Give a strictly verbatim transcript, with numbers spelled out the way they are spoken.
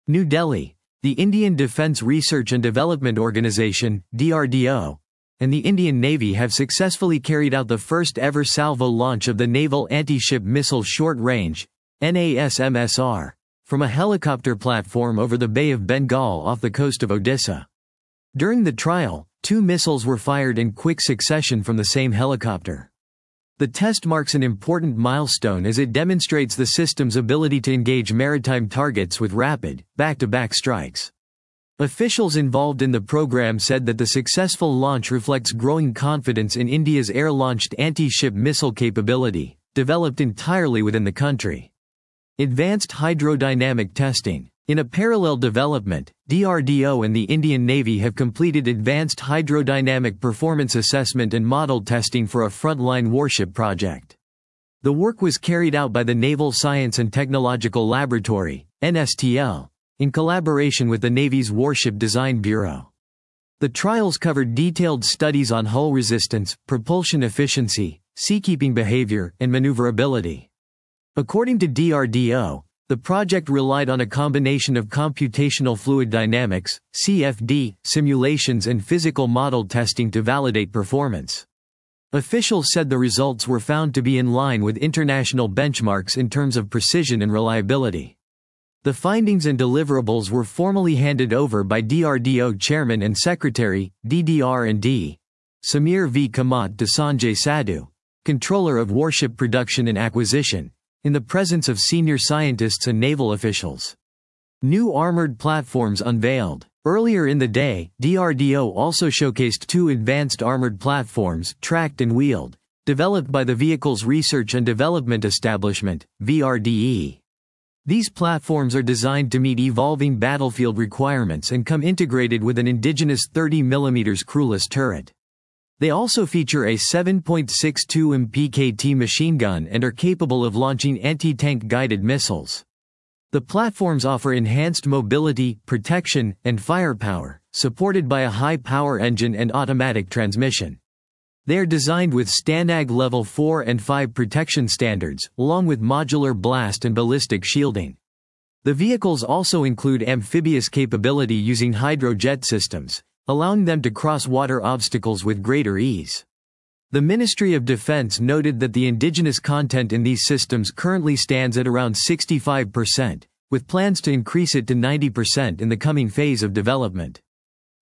New Delhi. The Indian Defence Research and Development Organisation, D R D O, and the Indian Navy have successfully carried out the first ever salvo launch of the Naval Anti-Ship Missile Short Range, N A S M S R, from a helicopter platform over the Bay of Bengal off the coast of Odisha. During the trial, two missiles were fired in quick succession from the same helicopter. The test marks an important milestone as it demonstrates the system's ability to engage maritime targets with rapid, back-to-back strikes. Officials involved in the program said that the successful launch reflects growing confidence in India's air-launched anti-ship missile capability, developed entirely within the country. Advanced hydrodynamic testing. In a parallel development, D R D O and the Indian Navy have completed advanced hydrodynamic performance assessment and model testing for a frontline warship project. The work was carried out by the Naval Science and Technological Laboratory, N S T L, in collaboration with the Navy's Warship Design Bureau. The trials covered detailed studies on hull resistance, propulsion efficiency, seakeeping behavior, and maneuverability. According to D R D O, the project relied on a combination of computational fluid dynamics, C F D, simulations and physical model testing to validate performance. Officials said the results were found to be in line with international benchmarks in terms of precision and reliability. The findings and deliverables were formally handed over by D R D O Chairman and Secretary, D D R and D, Samir V. Kamat to Sanjay Sadhu, Controller of Warship Production and Acquisition, in the presence of senior scientists and naval officials. New armored platforms unveiled. Earlier in the day, D R D O also showcased two advanced armored platforms, tracked and wheeled, developed by the Vehicles Research and Development Establishment, V R D E. These platforms are designed to meet evolving battlefield requirements and come integrated with an indigenous thirty millimeter crewless turret. They also feature a seven point six two millimeter P K T machine gun and are capable of launching anti-tank guided missiles. The platforms offer enhanced mobility, protection, and firepower, supported by a high-power engine and automatic transmission. They are designed with STANAG Level four and five protection standards, along with modular blast and ballistic shielding. The vehicles also include amphibious capability using hydrojet systems, allowing them to cross water obstacles with greater ease. The Ministry of Defense noted that the indigenous content in these systems currently stands at around sixty-five percent, with plans to increase it to ninety percent in the coming phase of development.